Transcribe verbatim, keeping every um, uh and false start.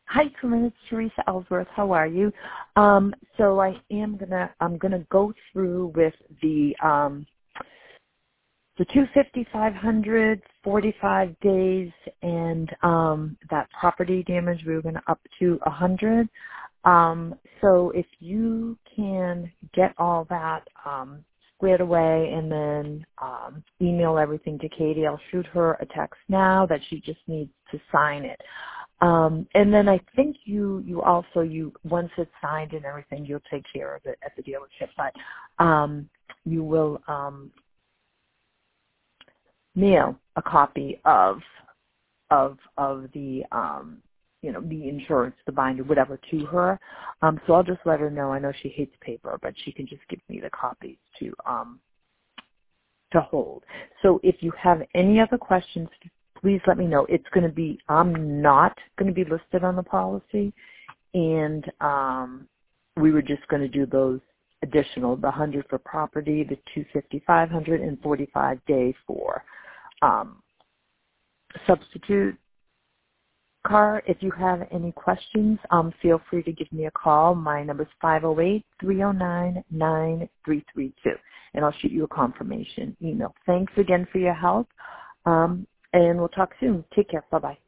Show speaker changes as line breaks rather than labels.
Hi, Corinne. It's Teresa Ellsworth. How are you? Um, so I am gonna I'm gonna go through with the um, the two fifty, five hundred, forty-five days, and um, that property damage. We were gonna up to a hundred. Um, so if you can get all that um, squared away and then um, email everything to Katie, I'll shoot her a text now that she just needs to sign it. Um, and then I think you, you also, you once it's signed and everything, you'll take care of it at the dealership. But um, you will um, mail a copy of of of the um, you know the insurance, the binder, whatever, to her. Um, so I'll just let her know. I know she hates paper, but she can just give me the copies to um, to hold. So if you have any other questions, please let me know. It's going to be, I'm not going to be listed on the policy, and um, we were just going to do those additional, the one hundred for property, the two fifty, five hundred, and forty-five day for um, substitute car. If you have any questions, um, feel free to give me a call. My number is five oh eight, three oh nine, nine three three two, and I'll shoot you a confirmation email. Thanks again for your help, um, and we'll talk soon. Take care. Bye-bye.